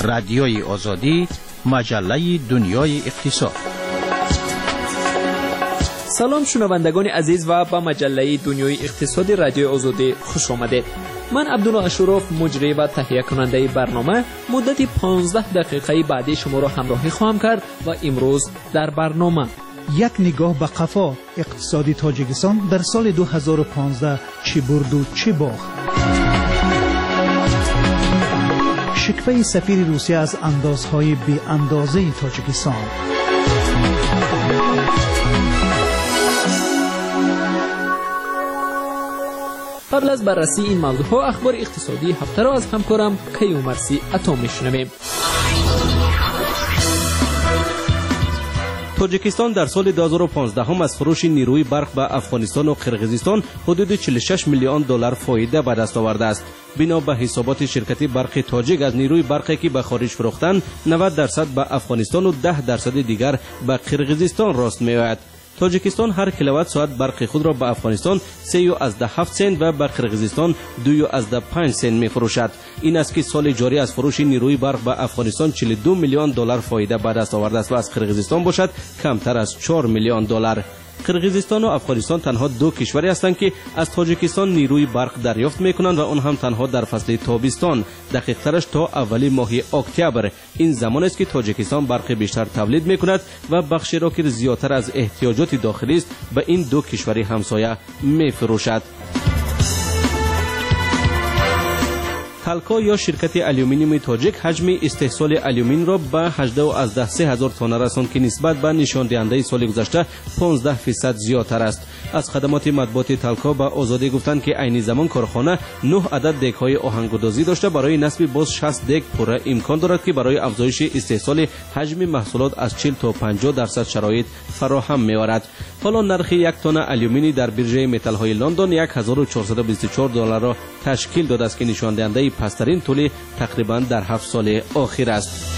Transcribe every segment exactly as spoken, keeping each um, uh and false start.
رادیوی آزادی، مجله دنیای اقتصاد. سلام شنوندگان عزیز و به مجله دنیای اقتصاد رادیوی آزادی خوش آمدید. من عبدالله اشرف مجری و تهیه کننده برنامه مدت پانزده دقیقه بعدی شما را همراهی خواهم کرد و امروز در برنامه یک نگاه به قفا اقتصادی تاجیکستان در سال دو هزار و پانزده چی برد و چی باخت. شکوه سفیر روسیه از اندازهای بی اندازه تاجیکستان. قبل از بررسی این موضوع ها اخبار اقتصادی هفته را از همکارم کیومرثی عطا میشنویم. تاجیکستان در سال دو هزار و پانزده هم از فروش نیروی برق به افغانستان و قرقیزستان حدود چهل و شش میلیون دلار فایده به دست آورده است. بنا به حسابات شرکت برق تاجیک از نیروی برقی که به خارج فروختند نود درصد به افغانستان و ده درصد دیگر به قرقیزستان راست می‌آید. تاجیکستان هر کیلووات ساعت برق خود را به افغانستان سه و از ده هفت سنت و به قرقیزستان دو و از ده پنج سنت می فروشد. این است که سال جاری از فروش نیروی برق به افغانستان چهل و دو میلیون دلار فایده به دست آورده است و از قرقیزستان باشد کمتر از چهار میلیون دلار. قرقیزستان و افغانستان تنها دو کشوری هستند که از تاجیکستان نیروی برق دریافت میکنند و آن هم تنها در فصل تابستان، دقیق ترش تا اولی ماه اکتبر. این زمان است که تاجیکستان برق بیشتر تولید میکند و بخشی را که زیادتر از احتیاجات داخلی است به این دو کشور همسایه میفروشد. تالکو یا شرکت آلومینیوم تاجیک حجم استحصال آلومین را به هجده و از ده سه هزار تن رساند که نسبت به نشان دهنده سال گذشته پانزده درصد زیادتر است. از خدمات مطبوعات تالکو به آزادی گفتند که عین زمان کارخانه نه عدد دیگ‌های آهنگردازی داشته برای نصب باز شصت دیگ پوره امکان دارد که برای افزایش استحصال حجم محصولات از چهل تا پنجاه درصد شرایط فراهم می‌آورد. حالا نرخ یک تن آلومینی در بیرژه متال‌های لندن یک هزار و چهارصد و بیست و چهار دلار را تشکیل داده است که نشان دهنده پسترین طول تقریبا در هفت سال اخیر است.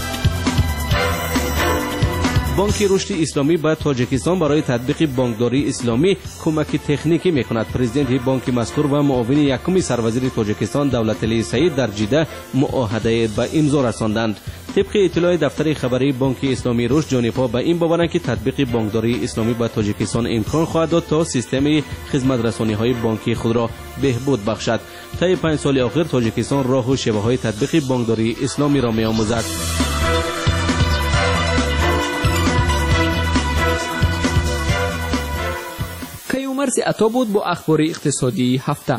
بانک رشد اسلامی به تاجیکستان برای تطبیق بانکداری اسلامی کمک تکنیکی میکند. پرزیدنت بانک مذکور و معاون یکم سروزیر تاجیکستان دولتعلی سعید در جده معاهده به امضا رساندند. طبق اطلاع دفتر خبری بانک اسلامی رشد جانبها به این باورند که تطبیق بانکداری اسلامی به تاجیکستان امکان خواهد داد تا سیستم خدمت رسانی های بانکی خود را بهبود بخشد. طی پنج سال اخیر تاجیکستان راه و شیوه های تطبیق بانکداری اسلامی را میآموزد. کیومرثی عطا بود با اخبار اقتصادی هفته.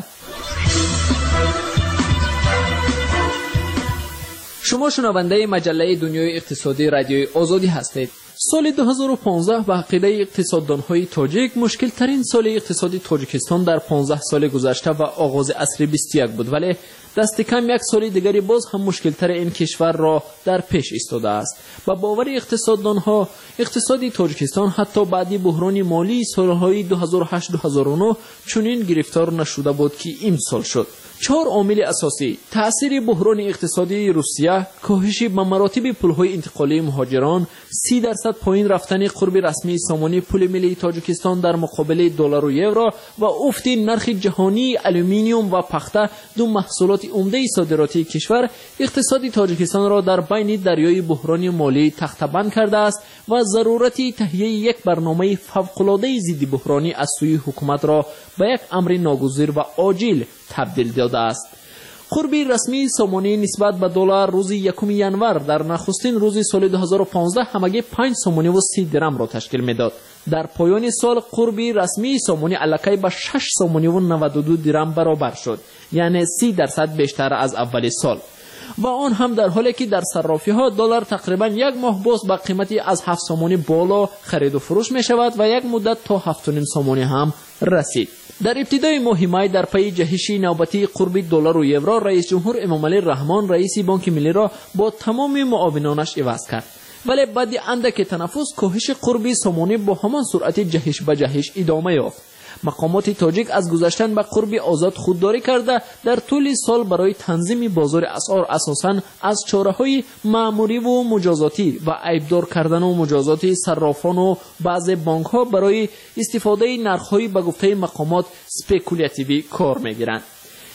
شما شنونده مجله دنیای اقتصادی رادیوی آزادی هستید. سال دو هزار و پانزده به عقیده اقتصاددان‌های تاجیک مشکل ترین سال اقتصادی تاجیکستان در پانزده سال گذشته و آغاز عصر بیست و یک بود، ولی دست کم یک سال دیگری باز هم مشکل تر این کشور را در پیش ایستاده است. با باور اقتصاددان‌ها اقتصادی تاجیکستان حتی بعد بحران مالی سالهای دو هزار و هشت تا دو هزار و نه چنین گرفتار نشده بود که امسال شد. چهار عامل اساسی: تأثیر بحران اقتصادی روسیه، کاهش به مراتب پول‌های انتقالی مهاجران، سی درصد پایین رفتن قرب رسمی سامانه پول ملی تاجیکستان در مقابل دلار و یورو و افت نرخ جهانی آلومینیوم و پخته، دو محصولات عمده صادراتی کشور، اقتصاد تاجیکستان را در بین دریای بحران مالی تخته‌بند کرده است و ضرورت تهیه یک برنامه فوق‌العاده ضد بحرانی از سوی حکومت را به یک امر ناگزیر و عاجل تبدیل داده است. قرب رسمی سامانه نسبت به دلار روز یکم ژانویه در نخستین روز سال دو هزار و پانزده همگی پنج سامانه و سی درم را تشکیل میداد. در پایان سال قرب رسمی سامانه الکی به شش سامانه و نود و دو درم برابر شد، یعنی سی درصد بیشتر از اول سال، و آن هم در حالی که در صرافی ها دلار تقریبا یک ماه باز با قیمتی از هفت سامانه بالا خرید و فروش می شود و یک مدت تا هفت و نیم سامانه هم رسید. در ابتدای ماه می در پی جهش نوبتی قرب دلار و یورو رئیس جمهور امامعلی رحمان رئیس بانک ملی را با تمام معاونانش عوض کرد، ولی بعد اندک تنفس کاهش قرب سامانه با همان سرعت جهش به جهش ادامه یافت. مقامات تاجیک از گذشتن به قرب آزاد خودداری کرده در طول سال برای تنظیم بازار اسعار اساساً از چاره‌های مأموری و مجازاتی و عیبدار کردن و مجازات صرافان و بعض بانک‌ها برای استفاده نرخ‌های به گفته مقامات سپیکولاتیوی کار می‌گیرند.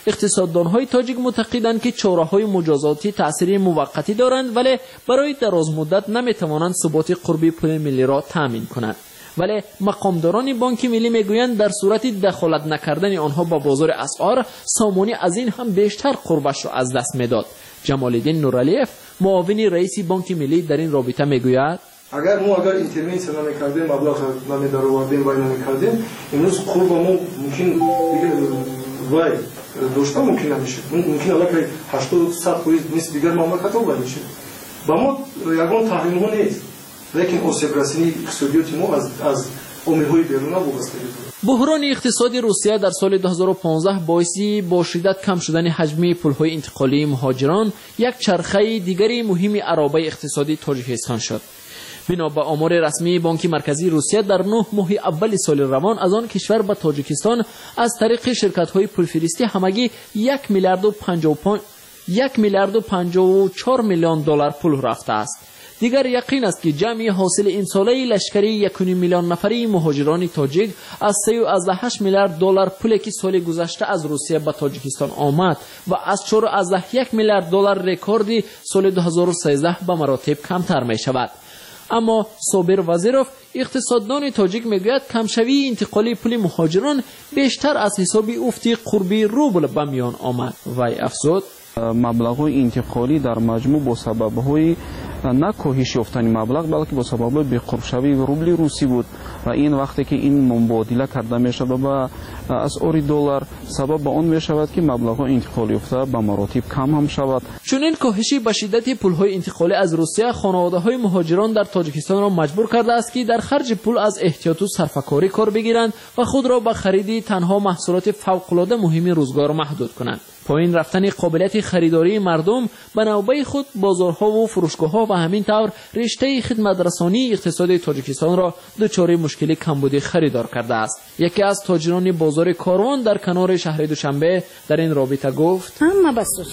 اقتصاددانهای تاجیک معتقدند که چاره‌های مجازاتی تأثیر موقتی دارند ولی برای دراز مدت نمی‌توانند ثبات قربی پول ملی را تامین کنند. ولی مقامداران بانک ملی میگویند در صورت دخالت نکردن آنها با بازار اسعار، سامانی از این هم بیشتر قربش را از دست میداد. جمال الدین نورعلیف معاون رئیس بانک ملی در این رابطه میگوید اگر ما اگر اینترونسیون نمی‌کردیم، مبلغ نمی‌دارآوردیم و نمی‌کردیم، امروز قرب ما ممکن دیگه وای داشته ممکن نمیشه. ممکن است که هشتاد صد درصد نیست دیگر مملکت‌ها بشه. با ما یگان تحریم ها نیست. لیکن آسیب رسانی اقتصادیات ما از از عامل‌های بیرونی وابسته است. بحران اقتصادی روسیه در سال دو هزار و پانزده باعث با شدت کم شدن حجم پول‌های انتقالی مهاجران یک چرخه دیگری مهم عرابه اقتصادی تاجیکستان شد. بنا به آمار رسمی بانک مرکزی روسیه در نه ماه اول سال روان از آن کشور به تاجیکستان از طریق شرکت‌های پولفرستی همگی یک میلیارد و پنجاه و پنج یک میلیارد و پنجاه و چهار میلیون دلار پول رفته است. دیگر یقین است که جمعی حاصل این ساله لشکری یک میلیون نفری مهاجران تاجیک از سه و هشت میلیارد دلار پولی که سال گذشته از روسیه به تاجیکستان آمد و از چهار و یک میلیارد دلار رکوردی سال دو هزار و سیزده به مراتب کمتر می شود. اما صابر وزیروف اقتصاددان تاجیک میگوید کمشوی انتقالی پول مهاجران بیشتر از حساب افت قربی روبل به میان آمد. وی افزود مبلغ‌های انتقالی در مجموع با سبب‌های نه کاهش یافتن مبلغ بلکه با سبب بی‌قرب‌شوی روبل روسی بود و این وقتی که این مبادله کرده میشود با اسعار دلار سبب به آن میشود که مبلغ‌ها انتقالی یافته به مراتب کم هم شود. چنین کاهشی به شدت پول‌های انتقالی از روسیه خانواده‌های مهاجران در تاجیکستان را مجبور کرده است که در خرج پول از احتیاط و صرفه‌کاری کار بگیرند و خود را به خرید تنها محصولات فوق‌العاده مهم روزگار محدود کنند. پایین رفتن قابلیت خریداری مردم به نوبه خود بازارها و فروشگاه‌ها و همین طور رشته خدمت‌رسانی اقتصاد تاجیکستان را دچار مشکل کمبود خریدار کرده است. یکی از تاجران بازار کاروان در کنار شهر دوشنبه در این رابطه گفت همه بسوز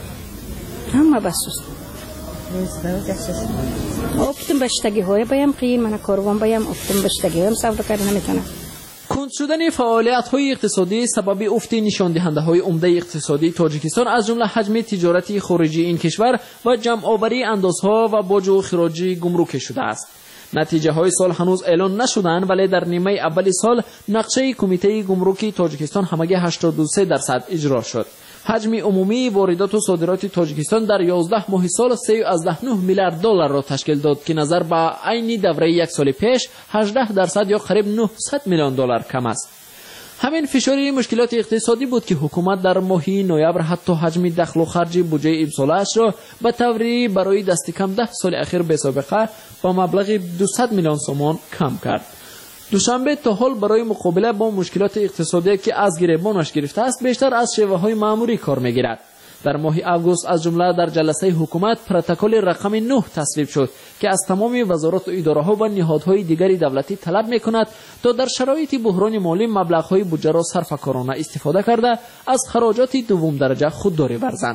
همه بسوز افتم بشتگی های بایم قیل من کاروان بایم افتم بشتگی هم سفر کردن نمیتونم. کند شدن فعالیت‌های اقتصادی سبب افت نشاندهنده‌های عمده اقتصادی تاجیکستان از جمله حجم تجارتی خارجی این کشور و جمع‌آوری اندازها و باج و خراج گمرک شده است. نتیجه های سال هنوز اعلان نشدند ولی در نیمه اول سال نقشه کمیته گمرکی تاجیکستان همگی هشتاد و سه درصد اجرا شد. حجم عمومی واردات و صادرات تاجیکستان در یازده ماه سال سه و نه میلیارد دلار را تشکیل داد که نظر به عین دوره یک سال پیش هجده درصد یا قریب نهصد میلیون دلار کم است. همین فشاری مشکلات اقتصادی بود که حکومت در ماه نوامبر حتی حجم دخل و خرج بودجه امسالش را به طوری برای دست کم ده سال اخیر به سابقه با مبلغ دویست میلیون سومان کم کرد. دوشنبه تا حال برای مقابله با مشکلات اقتصادی که از گریبانش گرفته است بیشتر از شیوه‌های معمولی کار می‌گیرد. در ماه آگوست از جمله در جلسه حکومت پروتکل رقم نه تصویب شد که از تمام وزارات و اداره‌ها و نهادهای دیگری دولتی طلب می‌کند تا در شرایط بحران مالی مبلغ‌های بودجه را صرفه‌کارانه استفاده کرده از خراجات دوم درجه خودداری ورزند.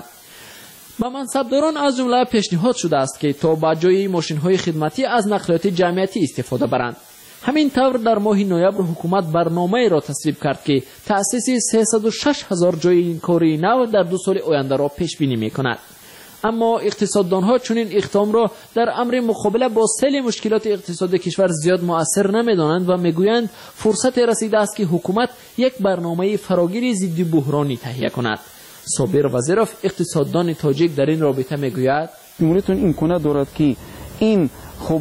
به منصبداران از جمله پیشنهاد شده است که تا به جای ماشین‌های خدمتی از نقلیات جمعیتی استفاده برند. همین طور در ماه نوامبر حکومت برنامه را تصویب کرد که تأسیس سیصد و شش هزار جای کاری نو در دو سال آینده را پیش بینی می‌کند. اما اقتصاددانها چنین اقدام را در امر مقابله با سیل مشکلات اقتصادی کشور زیاد مؤثر نمی‌دانند و می‌گویند فرصت رسیده است که حکومت یک برنامه فراگیر ضد بحرانی تهیه کند. صابر وزیروف اقتصاددان تاجیک در این رابطه می‌گوید جمهوریتون امکانات دارد که این خب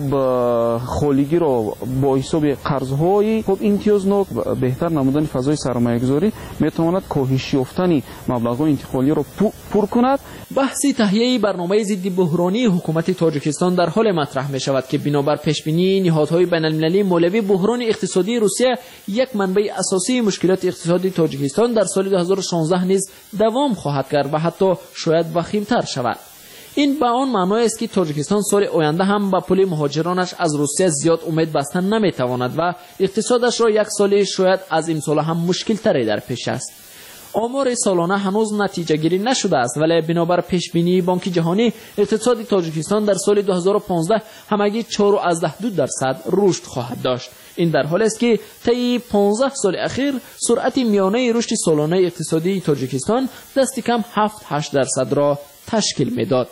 خالگی را با حساب قرض‌های خب امتیازناک بهتر نمودن فضای سرمایه‌گذاری میتواند کاهش یافتن مبلغ‌های انتقالی را پر کند. بحث تهیه برنامه ضد بحرانی حکومت تاجیکستان در حال مطرح می شود که بنابر پیشبینی نهادهای بین‌المللی مولوی بحران اقتصادی روسیه یک منبع اساسی مشکلات اقتصادی تاجیکستان در سال دو هزار و شانزده نیز دوام خواهد کرد و حتی شاید وخیم‌تر شود. این به آن معنی است که تاجیکستان سال آینده هم با پول مهاجرانش از روسیه زیاد امید بستن نمیتواند و اقتصادش را یک سال شاید از امسال هم مشکل تری در پیش است. آمار سالانه هنوز نتیجه گیری نشده است ولی بنابر پیش بینی بانک جهانی اقتصاد تاجیکستان در سال دو هزار و پانزده همگی چهار و دو درصد رشد خواهد داشت. این در حالی است که طی پانزده سال اخیر سرعت میانه رشد سالانه اقتصادی تاجیکستان دست کم هفت تا هشت درصد را تشکیل میداد.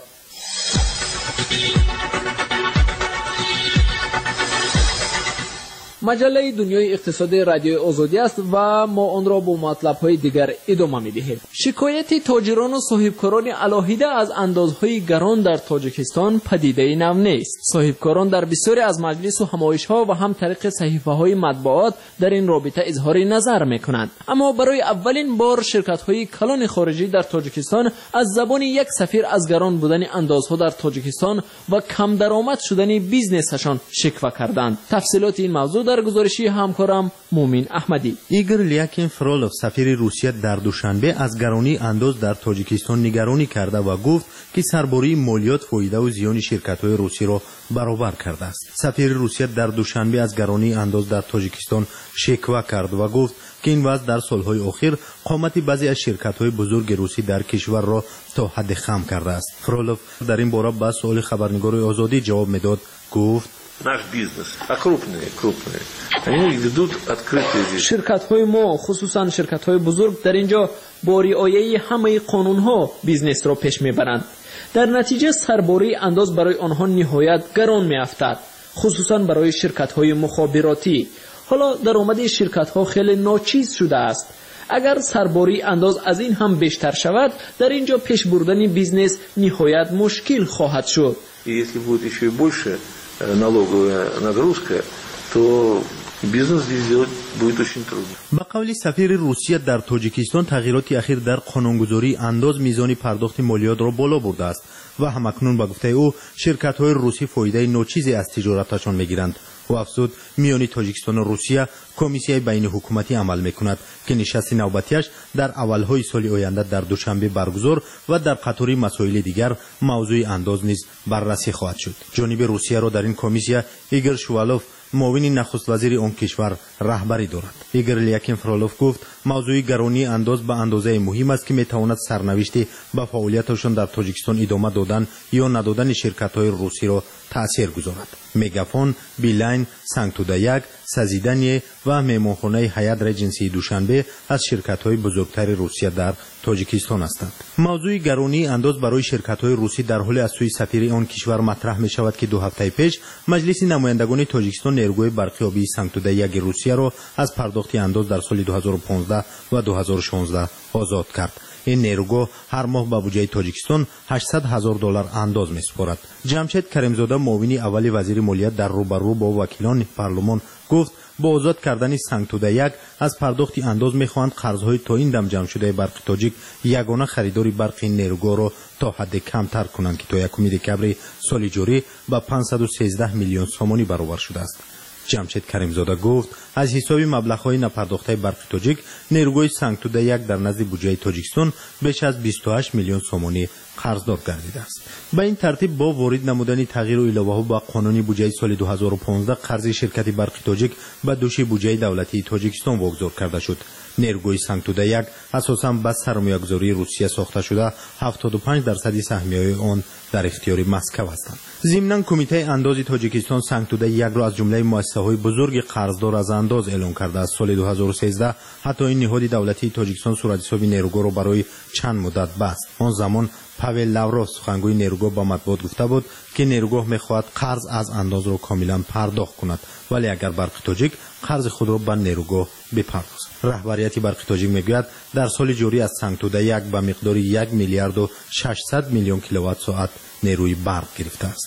مجله دنیای اقتصادی رادیوی آزادی است و ما آن را با مطلب‌های دیگر ادامه می‌دهیم. شکایت تاجران و صاحبکاران علاهیده از اندازهای گران در تاجیکستان پدیده نو نیست. صاحبکاران در بسیاری از مجلس و همایش‌ها و هم طریق صحیفه‌های مطبوعات در این رابطه اظهار نظر می‌کنند. اما برای اولین بار شرکت‌های کلان خارجی در تاجیکستان از زبان یک سفیر از گران بودن اندازها در تاجیکستان و کم درآمد شدن بیزنسشان شکوه کردند. تفصیلات این موضوع در گزارشی همکارم مومین احمدی. ایگور لیاکین فرولوف سفیر روسیه در دوشنبه از گرانی انداز در تاجیکستان نگرانی کرده و گفت که سرباری مالیات فایده و زیان شرکت‌های روسی را برابر کرده است. سفیر روسیه در دوشنبه از گرانی انداز در تاجیکستان شکوه کرد و گفت که این وضع در سالهای اخیر قامت بعضی از شرکت‌های بزرگ روسی در کشور را تا حد خم کرده است. فرولوف در این باره به سوال خبرنگار آزادی جواب میداد. گفت наш бизнес, а крупные, крупные, они ведут открытые здесь. شرکت‌های ما خصوصا شرکت‌های بزرگ در اینجا با رعایت همه قانون‌ها بیزنس را پیش می‌برند. در نتیجه سرباری انداز برای آنها نهایت گران می‌افتد، خصوصا برای شرکت‌های مخابراتی. حالا درآمد شرکت‌ها خیلی ناچیز شده است. اگر سرباری انداز از این هم بیشتر شود، در اینجا پیش بردن بیزنس نهایت مشکل خواهد شد. И если будет еще и больше налоговая нагрузка, то бизнес здесь сделать будет очень трудно. با قول سفیر روسیه در تاجیکستان تغییرات اخیر در قانونگذاری انداز میزان پرداخت مالیات را بالا برده است و همکنون با گفته او شرکت‌های روسی فایده ناچیزی از تجارتشان میگیرند. و افزود میانی تاجیکستان و روسیه کمیسیای بین حکومتی عمل میکند که نشست نوبتیش در اولهای سال آینده در دوشنبه برگزار و در قطار مسائل دیگر موضوع انداز نیز بررسی خواهد شد. جانب روسیه را در این کمیسیه ایگور شوالوف معاون نخست وزیر آن کشور رهبری دارد. ایگور لیاکین فرولوف گفت موضوع گرانی انداز به اندازه مهم است که میتواند سرنوشت به فعالیتشان در تاجیکستان ادامه دادن یا ندادن شرکت‌های روسی را تأثیر گذارد. مگافون، بیلاین، سانکتودا یک، سازیدنی و مهمانخانه حیات رجنسی دوشنبه از شرکت‌های بزرگتر روسیه در تاجیکستان هستند. موضوع گرانی انداز برای شرکت‌های روسی در حال از سوی سفیر آن کشور مطرح می شود که دو هفته پیش مجلس نمایندگان تاجیکستان نیروی برقی آبی سانکتودا یک روسیه را از پرداخت انداز در سال دو هزار و پانزده و دو هزار و شانزده آزاد کرد. این نیروگاه هر ماه به بودجه تاجیکستان هشتصد هزار دلار انداز می‌سپارد. جمشید کریمزاده معاون اول وزیر مالیات در روبرو با وکیلان پارلمان گفت با آزاد کردن سانکتودا یک از پرداخت انداز می‌خواهند قرض‌های تا این دم جمع شده برق تاجیک یگانه خریداری برق این نیروگاه را تا حد کمتر کنند که تا یکم دکبر سال جاری به پانصد و سیزده میلیون سومانی برابر شده است. جمشید کریمزاده گفت از حساب مبلغ‌های نپرداخته برق تاجیک نیروگاه سانکتودا یک در نزد بودجه تاجیکستان بیش از بیست و هشت میلیون سومانی قرضدار گردیده است. به این ترتیب با وارد نمودن تغییر و علاوه‌ها با قانون بودجه سال دو هزار و پانزده قرض شرکت برق تاجیک به دوش بودجه دولتی تاجیکستان واگذار کرده شد. نیروگاه سانکتودا یک اساساً با سرمایه‌گذاری روسیه ساخته شده هفتاد و پنج درصد سهمیه‌های آن در اختیار مسکو هستند. ضمناً کمیته انداز تاجیکستان سانکتودا یک را از جمله مؤسسه‌های بزرگ قرضدار از انداز اعلام کرده است. سال دو هزار و سیزده حتی این نهاد دولتی تاجیکستان صورتحساب نیروگاه را برای چند مدت بست. آن زمان پاول لاوروف سخنگوی نیروگاه با مطبوعات گفته بود که نیروگاه می‌خواهد قرض از انداز را کاملا پرداخت کند، ولی اگر برق تاجیک قرض خود را به نیروگاه بپردازد. رهبریت برق تاجیک میگوید در سال جاری از سانکتودا یک به مقدار یک میلیارد و ششصد میلیون کیلووات ساعت نیروی برق گرفته است.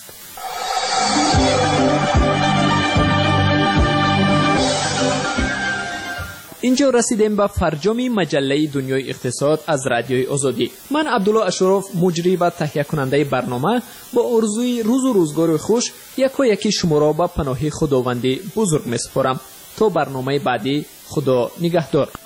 اینجا رسیدیم به فرجام مجله دنیای اقتصاد از رادیوی آزادی. من عبدالله اشرف مجری و تهیه کننده برنامه با آرزوی روز و روزگار خوش یکا یکی شما را به پناه خداوند بزرگ میسپارم. تا برنامه بعدی خدا نگهدار.